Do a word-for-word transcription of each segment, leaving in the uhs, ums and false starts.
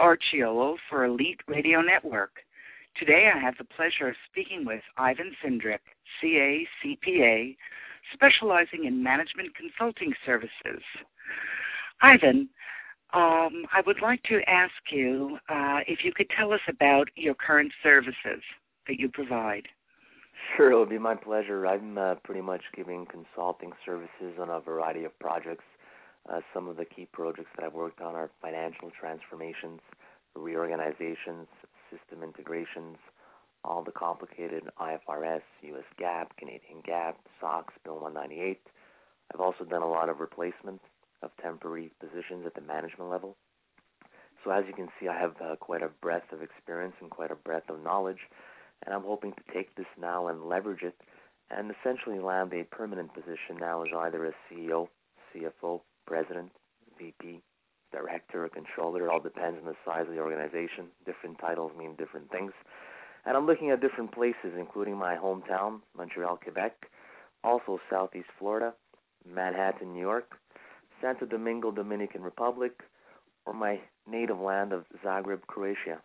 Archiolo for Elite Radio Network. Today I have the pleasure of speaking with Ivan Cindric, C A, C P A, specializing in management consulting services. Ivan, um, I would like to ask you uh, if you could tell us about your current services that you provide. Sure, it would be my pleasure. I'm uh, pretty much giving consulting services on a variety of projects. Uh, some of the key projects that I've worked on are financial transformations, reorganizations, system integrations, all the complicated I F R S, U S GAAP, Canadian GAAP, SOX, Bill one ninety-eight. I've also done a lot of replacement of temporary positions at the management level. So as you can see, I have uh, quite a breadth of experience and quite a breadth of knowledge, and I'm hoping to take this now and leverage it and essentially land a permanent position now as either a C E O, C F O, president, V P, director, or controller. It all depends on the size of the organization. Different titles mean different things. And I'm looking at different places, including my hometown, Montreal, Quebec, also Southeast Florida, Manhattan, New York, Santo Domingo, Dominican Republic, or my native land of Zagreb, Croatia.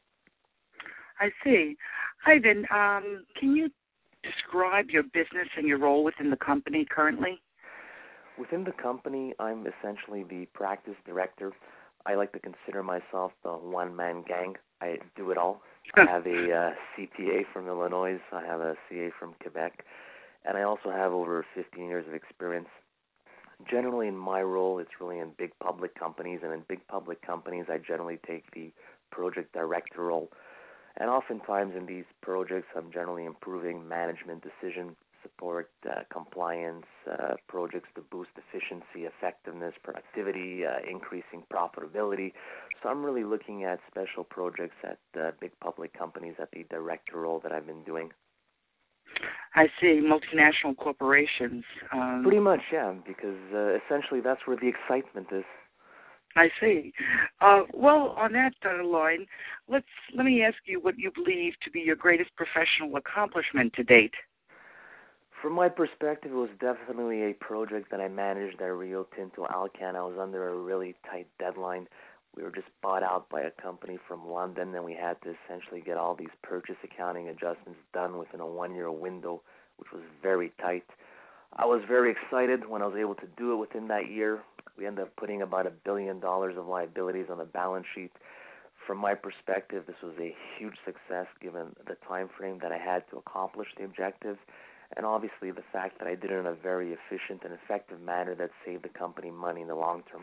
I see. Ivan, um, can you describe your business and your role within the company currently? Within the company, I'm essentially the practice director. I like to consider myself the one-man gang. I do it all. I have a uh, C P A from Illinois. I have a C A from Quebec. And I also have over fifteen years of experience. Generally, in my role, it's really in big public companies. And in big public companies, I generally take the project director role. And oftentimes in these projects, I'm generally improving management decision support, uh, compliance, uh, projects to boost efficiency, effectiveness, productivity, uh, increasing profitability. So I'm really looking at special projects at uh, big public companies at the director role that I've been doing. I see, multinational corporations. Um, Pretty much, yeah, because uh, essentially that's where the excitement is. I see. Uh, well, on that uh, line, let's let me ask you what you believe to be your greatest professional accomplishment to date. From my perspective, it was definitely a project that I managed at Rio Tinto Alcan. I was under a really tight deadline. We were just bought out by a company from London, and we had to essentially get all these purchase accounting adjustments done within a one-year window, which was very tight. I was very excited when I was able to do it within that year. We ended up putting about a billion dollars of liabilities on the balance sheet. From my perspective, this was a huge success given the time frame that I had to accomplish the objective. And obviously the fact that I did it in a very efficient and effective manner that saved the company money in the long term.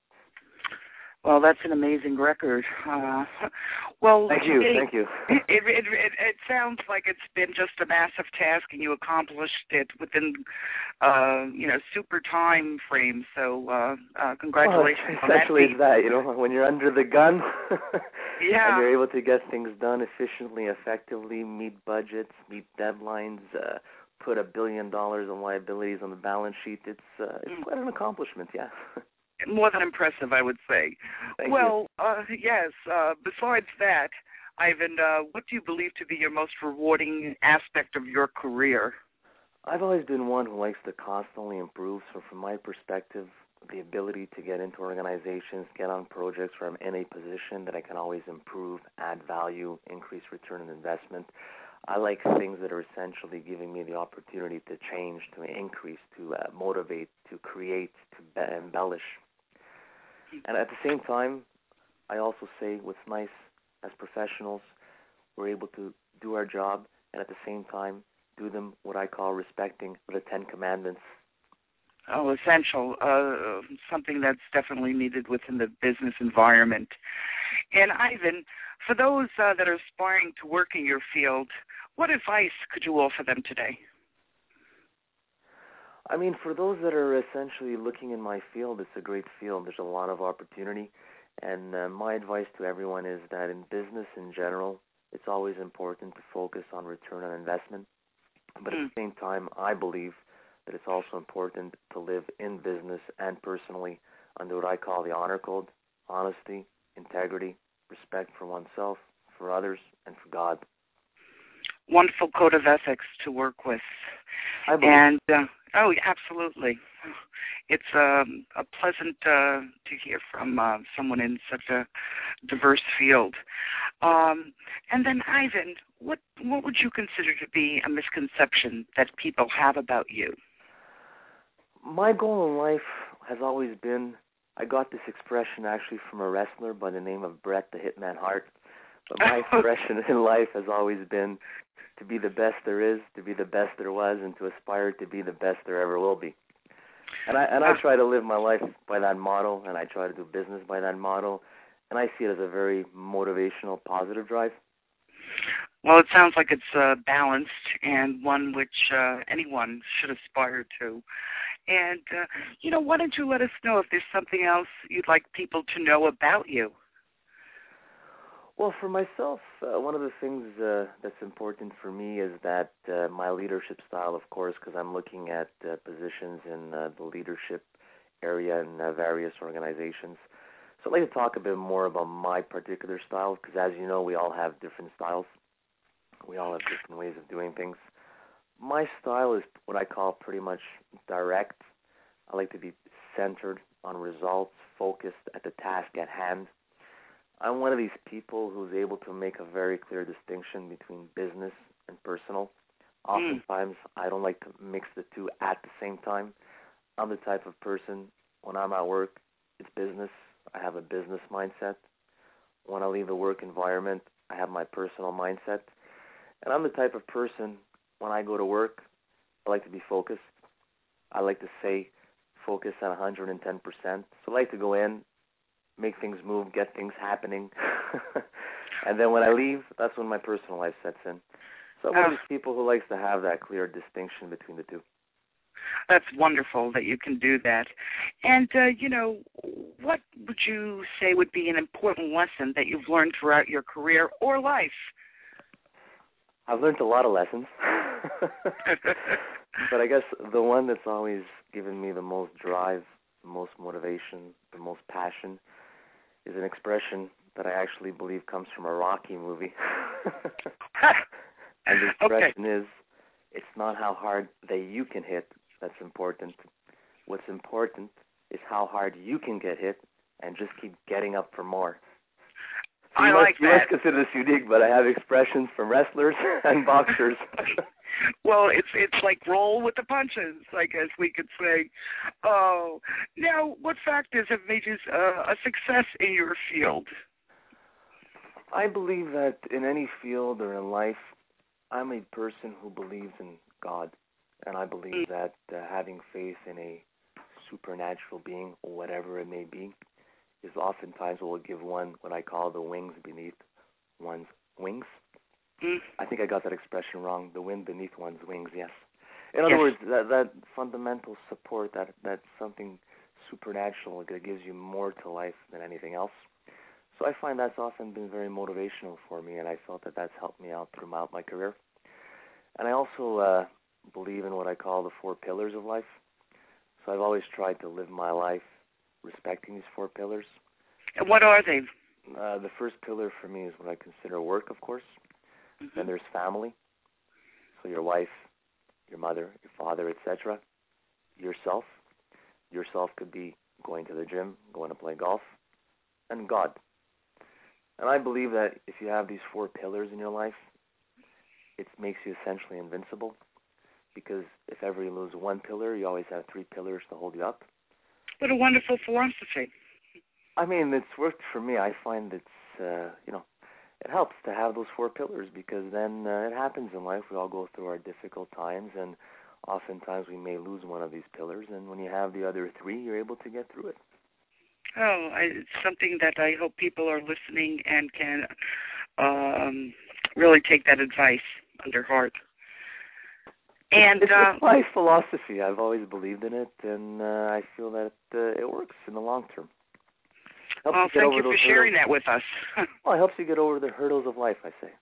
Well, that's an amazing record. Uh, well, thank you, it, thank you. It, it, it, it sounds like it's been just a massive task, and you accomplished it within, uh, you know, super time frame. So, uh, uh, congratulations well, on essentially that. It's that, you know, when you're under the gun, yeah, and you're able to get things done efficiently, effectively, meet budgets, meet deadlines, uh, put a billion dollars in liabilities on the balance sheet. It's uh, it's quite an accomplishment, yeah. More than impressive, I would say. Thank well, you. Uh, yes, uh, besides that, Ivan, uh, what do you believe to be your most rewarding aspect of your career? I've always been one who likes to constantly improve, so from my perspective, the ability to get into organizations, get on projects where I'm in a position that I can always improve, add value, increase return on investment. I like things that are essentially giving me the opportunity to change, to increase, to uh, motivate, to create, to be- embellish. And at the same time, I also say what's nice as professionals, we're able to do our job and at the same time do them what I call respecting the Ten Commandments. Oh, essential, uh, something that's definitely needed within the business environment. And Ivan, for those uh, that are aspiring to work in your field, what advice could you offer them today? I mean, for those that are essentially looking in my field, it's a great field. There's a lot of opportunity. And uh, my advice to everyone is that in business in general, it's always important to focus on return on investment. But mm. at the same time, I believe that it's also important to live in business and personally under what I call the honor code: honesty, integrity, respect for oneself, for others, and for God. Wonderful code of ethics to work with. I believe. And uh, Oh, absolutely. It's um, a pleasant uh, to hear from uh, someone in such a diverse field. Um, and then, Ivan, what what would you consider to be a misconception that people have about you? My goal in life has always been, I got this expression actually from a wrestler by the name of Bret the Hitman Hart, but my expression in life has always been to be the best there is, to be the best there was, and to aspire to be the best there ever will be. And I and I try to live my life by that model, and I try to do business by that model, and I see it as a very motivational, positive drive. Well, it sounds like it's uh, balanced and one which uh, anyone should aspire to. And, uh, you know, why don't you let us know if there's something else you'd like people to know about you? Well, for myself, uh, one of the things uh, that's important for me is that uh, my leadership style, of course, because I'm looking at uh, positions in uh, the leadership area in uh, various organizations. So I'd like to talk a bit more about my particular style, because as you know, we all have different styles. We all have different ways of doing things. My style is what I call pretty much direct. I like to be centered on results, focused at the task at hand. I'm one of these people who's able to make a very clear distinction between business and personal. Oftentimes, mm. I don't like to mix the two at the same time. I'm the type of person, when I'm at work, it's business. I have a business mindset. When I leave the work environment, I have my personal mindset. And I'm the type of person, when I go to work, I like to be focused. I like to say focus at one hundred ten percent. So I like to go in, make things move, get things happening. And then when I leave, that's when my personal life sets in. So I'm one of these people who likes to have that clear distinction between the two. That's wonderful that you can do that. And, uh, you know, what would you say would be an important lesson that you've learned throughout your career or life? I've learned a lot of lessons. But I guess the one that's always given me the most drive, the most motivation, the most passion is an expression that I actually believe comes from a Rocky movie. And the expression okay. is, it's not how hard that you can hit that's important. What's important is how hard you can get hit and just keep getting up for more. So I you like must, you that. must consider this unique, but I have expressions from wrestlers and boxers. Well, it's it's like roll with the punches, I guess we could say. Oh, now, what factors have made you uh, a success in your field? I believe that in any field or in life, I'm a person who believes in God, and I believe mm. that uh, having faith in a supernatural being, or whatever it may be, is oftentimes what will give one what I call the wings beneath one's wings. Mm. I think I got that expression wrong, the wind beneath one's wings, yes. In other yes. words, that, that fundamental support, that, that something supernatural that gives you more to life than anything else. So I find that's often been very motivational for me, and I felt that that's helped me out throughout my career. And I also uh, believe in what I call the four pillars of life. So I've always tried to live my life respecting these four pillars. And what are they? Uh, the first pillar for me is what I consider work, of course. Mm-hmm. Then there's family. So your wife, your mother, your father, et cetera. Yourself. Yourself could be going to the gym, going to play golf. And God. And I believe that if you have these four pillars in your life, it makes you essentially invincible. Because if ever you lose one pillar, you always have three pillars to hold you up. What a wonderful philosophy. I mean, it's worked for me. I find it's, uh, you know, it helps to have those four pillars, because then uh, it happens in life. We all go through our difficult times, and oftentimes we may lose one of these pillars. And when you have the other three, you're able to get through it. Oh, I, it's something that I hope people are listening and can um, really take that advice under heart. And it's, uh, it's my philosophy. I've always believed in it, and uh, I feel that uh, it works in the long term. Helps well, you thank you for sharing hurdles. that with us. Well, it helps you get over the hurdles of life, I say.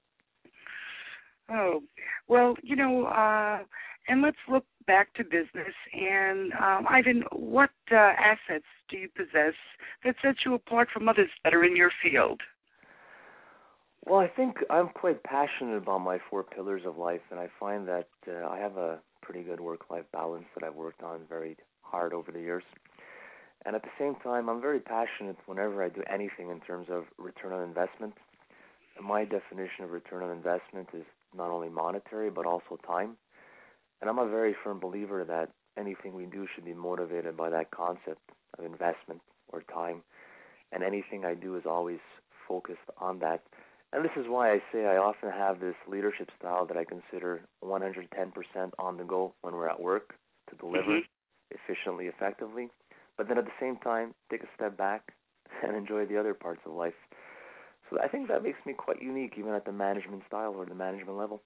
Oh, well, you know, uh, and let's look back to business. And, um, Ivan, what uh, assets do you possess that sets you apart from others that are in your field? Well, I think I'm quite passionate about my four pillars of life, and I find that uh, I have a pretty good work-life balance that I've worked on very hard over the years. And at the same time, I'm very passionate whenever I do anything in terms of return on investment. And my definition of return on investment is not only monetary, but also time. And I'm a very firm believer that anything we do should be motivated by that concept of investment or time. And anything I do is always focused on that. And this is why I say I often have this leadership style that I consider one hundred ten percent on the go when we're at work to deliver mm-hmm. efficiently, effectively. But then at the same time, take a step back and enjoy the other parts of life. So I think that makes me quite unique, even at the management style or the management level.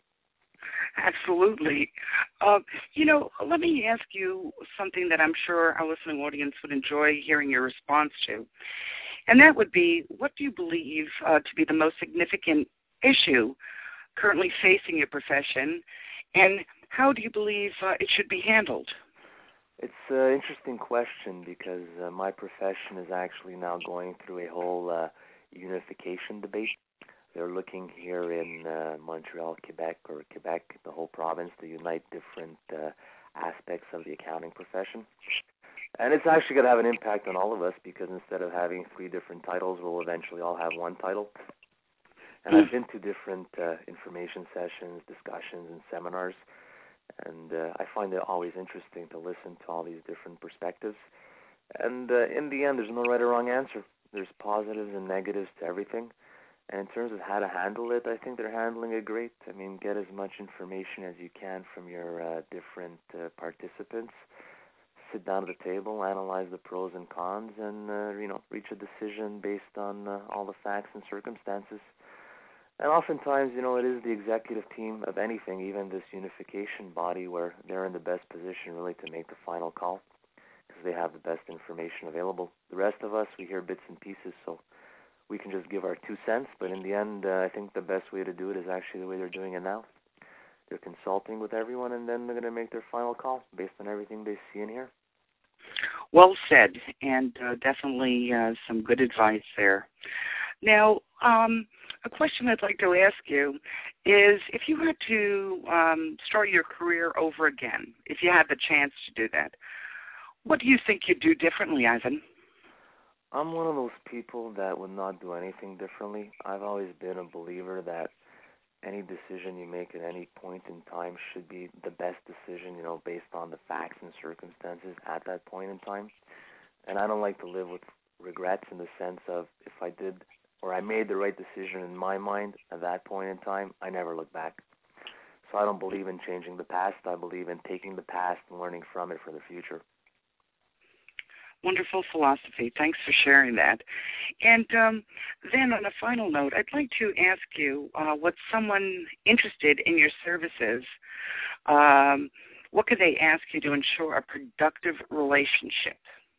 Absolutely. Uh, you know, let me ask you something that I'm sure our listening audience would enjoy hearing your response to. And that would be, what do you believe uh, to be the most significant issue currently facing your profession, and how do you believe uh, it should be handled? It's an interesting question because uh, my profession is actually now going through a whole uh, unification debate. They're looking here in uh, Montreal, Quebec, or Quebec, the whole province, to unite different uh, aspects of the accounting profession. And it's actually going to have an impact on all of us because instead of having three different titles, we'll eventually all have one title. And I've been to different uh, information sessions, discussions, and seminars. And uh, I find it always interesting to listen to all these different perspectives. And uh, in the end, there's no right or wrong answer. There's positives and negatives to everything. And in terms of how to handle it, I think they're handling it great. I mean, get as much information as you can from your uh, different uh, participants. Sit down at the table, analyze the pros and cons, and uh, you know, reach a decision based on uh, all the facts and circumstances. And oftentimes, you know, it is the executive team of anything, even this unification body, where they're in the best position really to make the final call because they have the best information available. The rest of us, we hear bits and pieces, so we can just give our two cents. But in the end, uh, I think the best way to do it is actually the way they're doing it now. They're consulting with everyone, and then they're going to make their final call based on everything they see and hear. Well said, and uh, definitely uh, some good advice there. Now, um, a question I'd like to ask you is, if you had to um, start your career over again, if you had the chance to do that, what do you think you'd do differently, Ivan? I'm one of those people that would not do anything differently. I've always been a believer that any decision you make at any point in time should be the best decision, you know, based on the facts and circumstances at that point in time. And I don't like to live with regrets in the sense of if I did or I made the right decision in my mind at that point in time, I never look back. So I don't believe in changing the past. I believe in taking the past and learning from it for the future. Wonderful philosophy. Thanks for sharing that. And um, then on a final note, I'd like to ask you, uh, what someone interested in your services, um, what could they ask you to ensure a productive relationship?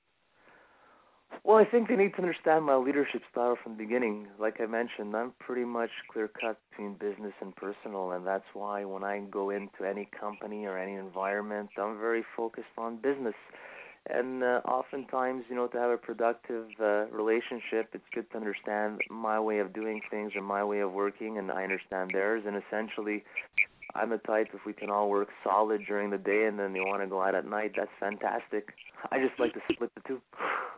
Well, I think they need to understand my leadership style from the beginning. Like I mentioned, I'm pretty much clear-cut between business and personal, and that's why when I go into any company or any environment, I'm very focused on business. And uh, oftentimes, you know, to have a productive uh, relationship, it's good to understand my way of doing things and my way of working, and I understand theirs. And essentially, I'm the type, if we can all work solid during the day and then they want to go out at night, that's fantastic. I just like to split the two.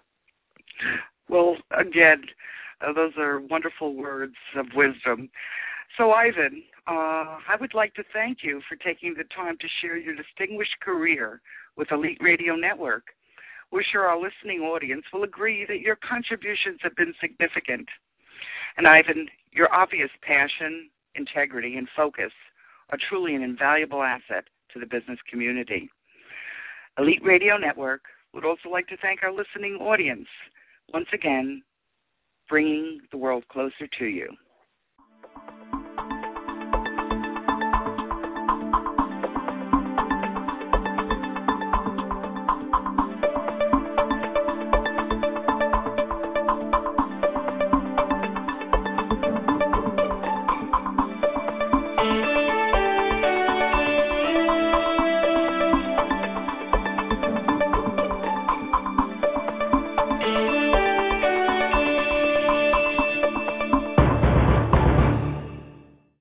Well, again, uh, those are wonderful words of wisdom. So, Ivan, uh, I would like to thank you for taking the time to share your distinguished career with Elite Radio Network. We're sure our listening audience will agree that your contributions have been significant. And, Ivan, your obvious passion, integrity, and focus are truly an invaluable asset to the business community. Elite Radio Network would also like to thank our listening audience, once again, bringing the world closer to you.